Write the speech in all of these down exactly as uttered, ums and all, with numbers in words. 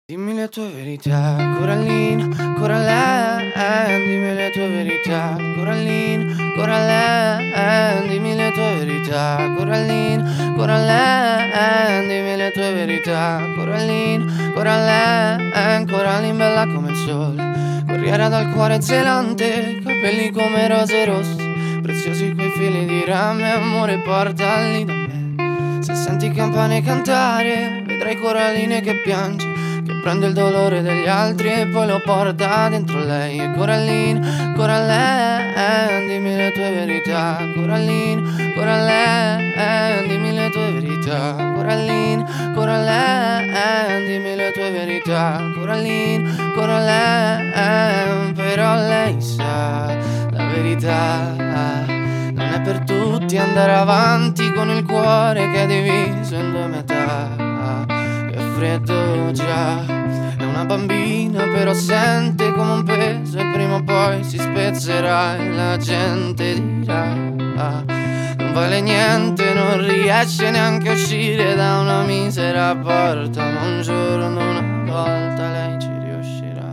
Dimmi le tue verità, Coraline, Coraline, dimmi le tue verità, Coraline, Coraline, dimmi le tue verità, Coraline, Coraline, dimmi le tue verità, Coraline, Coraline, Coraline bella come il sole, corriera dal cuore zelante, capelli come rose rosse, preziosi quei fili di rame, amore portali da me. Se senti campane cantare, vedrai Coraline che piange, che prende il dolore degli altri e poi lo porta dentro lei. E Coraline, Coraline, dimmi le tue verità, Coraline, Coraline, dimmi le tue verità, Coraline, Coraline, dimmi le tue verità, Coraline, Coraline. Però lei sa la verità, non è per tutti andare avanti con il cuore che è diviso in due metà. È freddo già, è una bambina però sente come un peso e prima o poi si spezzerà e la gente dirà non vale niente, non riesce neanche a uscire da una misera porta, ma un giorno una volta lei ci riuscirà.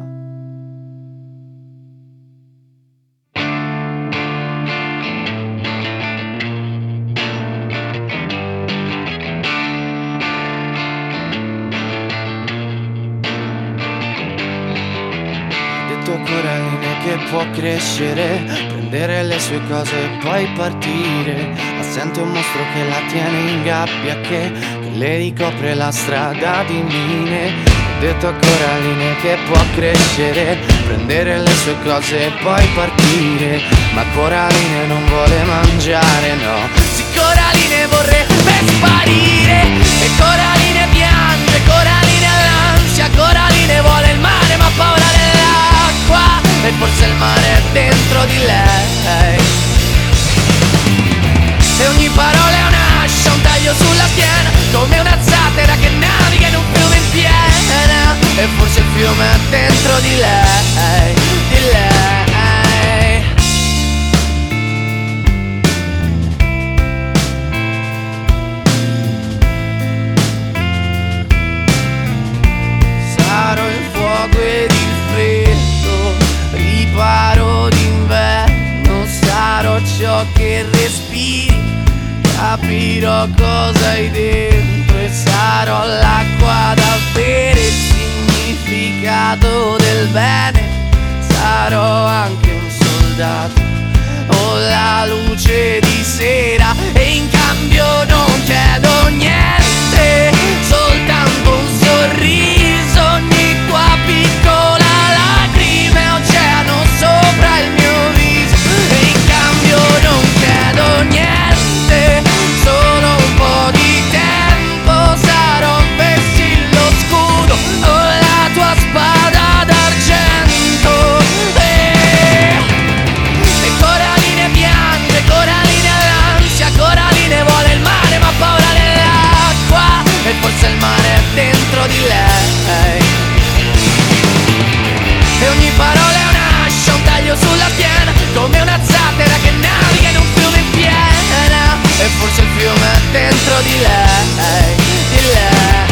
Coraline che può crescere, prendere le sue cose e poi partire, ma sente un mostro che la tiene in gabbia, che, che le ricopre la strada di mine. Ho detto a Coraline che può crescere, prendere le sue cose e poi partire, ma Coraline non vuole mangiare, no. Sì, Coraline vorrebbe sparire, e Coraline piange, Coraline ha l'ansia, Coraline vuole il mare ma ha paura dell'acqua, e forse il mare è dentro di lei. E ogni parola è un'ascia, un taglio sulla schiena, come una zattera che naviga in un fiume in piena, e forse il fiume è dentro di lei, di lei. Sarò il fuoco ed il freddo, riparo d'inverno, sarò ciò che respiri, capirò cosa hai dentro e sarò l'acqua da bere, il significato del bene, sarò anche un soldato o la luce di sera, e in cambio non chiedo niente, soltanto un sorriso, ogni tua piccola lacrima è oceano sopra il mio viso, e in cambio non chiedo niente, solo un po' di tempo, sarò un vessillo scudo o la tua spada d'argento. E, e Coraline piange, Coraline ha l'ansia, Coraline vuole il mare ma ha paura dell'acqua, e forse il mare è dentro di lei. E ogni parola è un'ascia, un taglio sulla schiena, come una zattera che naviga in un fiume in piena, e forse il fiume è dentro di lei, di lei.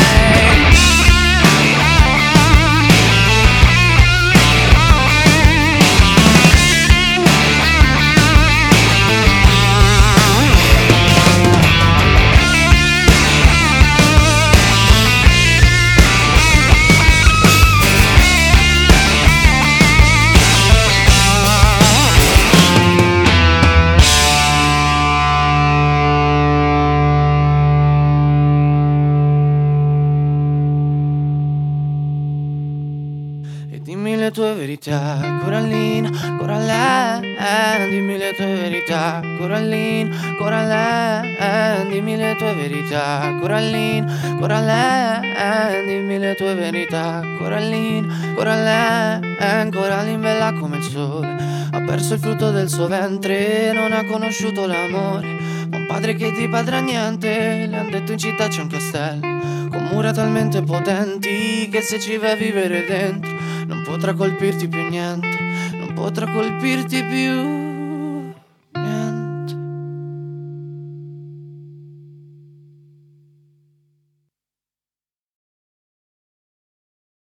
Dimmi le tue verità, Coraline, Coraline, dimmi le tue verità, Coraline, Coraline, dimmi le tue verità, Coraline, Coraline, dimmi le tue verità, Coraline, Coraline, Coraline bella come il sole, ha perso il frutto del suo ventre, non ha conosciuto l'amore, ma un padre che ti padrà niente, le han detto in città c'è un castello, con mura talmente potenti che se ci vai a vivere dentro non potrà colpirti più niente, non potrà colpirti più.